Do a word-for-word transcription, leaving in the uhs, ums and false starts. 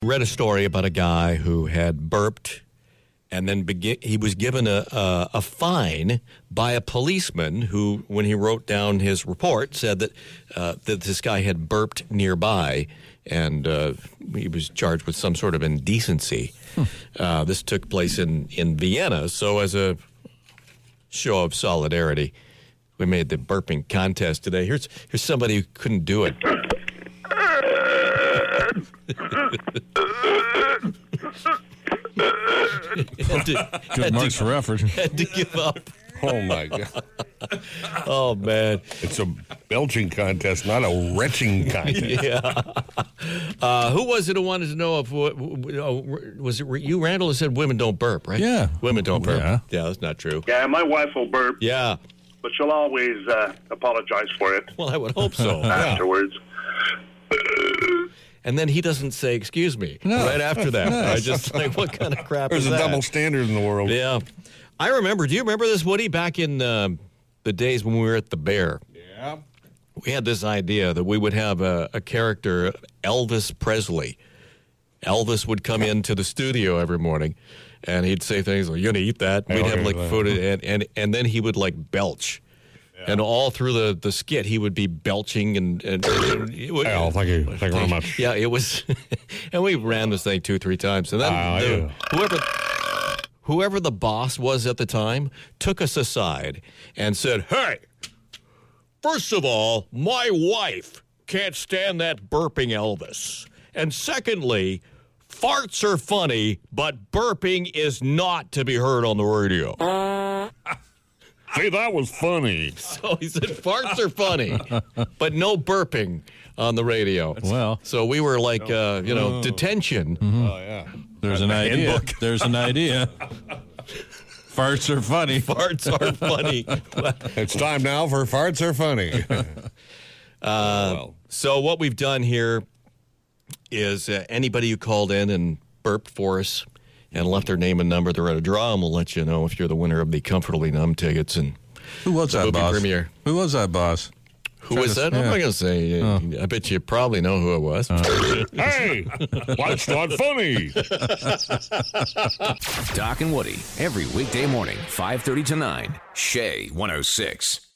Read a story about a guy who had burped, and then begi- he was given a, a a fine by a policeman who, when he wrote down his report, said that uh, that this guy had burped nearby, and uh, he was charged with some sort of indecency. Hmm. Uh, this took place in, in Vienna, so as a show of solidarity, we made the burping contest today. Here's here's somebody who couldn't do it. had to, Good had marks to, for effort. Had to give up. Oh, my God. Oh, man. It's a belching contest, not a retching contest. Yeah. Uh, who was it who wanted to know if, was it you, Randall, who said women don't burp, right? Yeah. Women don't burp. Yeah. Yeah, that's not true. Yeah, my wife will burp, Yeah. but she'll always uh, apologize for it Well, I would hope so. afterwards. And then he doesn't say, excuse me, No. right after that. I just like, what kind of crap There's is a that? double standard in the world. Yeah. I remember, do you remember this, Woody, back in uh, the days when we were at the Bear? Yeah. We had this idea that we would have a, a character, Elvis Presley. Elvis would come into the studio every morning, and he'd say things like, you're going to eat that? We'd have, like, food, and, and, and then he would, like, belch. Yeah. And all through the, the skit, he would be belching and... and, and it would, Oh, thank you. Thank you very much. Yeah, it was... and we ran this thing two, three times. And then Ah, the, yeah. whoever... Whoever the boss was at the time took us aside and said, hey, first of all, my wife can't stand that burping Elvis. And secondly, farts are funny, but burping is not to be heard on the radio. Hey, that was funny. So he said, farts are funny, but no burping on the radio. Well. So we were like, uh, you know, detention. Oh, yeah. There's an idea. handbook. There's an idea. Farts are funny. Farts are funny. It's time now for Farts Are Funny. Uh, well. So what we've done here is uh, anybody who called in and burped for us and left their name and number, they're at a draw, and we'll let you know if you're the winner of the Comfortably Numb tickets. And Who was that movie boss? premiere. Who was that boss? Who was that? I'm not going to say. Uh, I bet you probably know who it was. Hey, that's not funny. Doc and Woody, every weekday morning, five thirty to nine. Shay one oh six.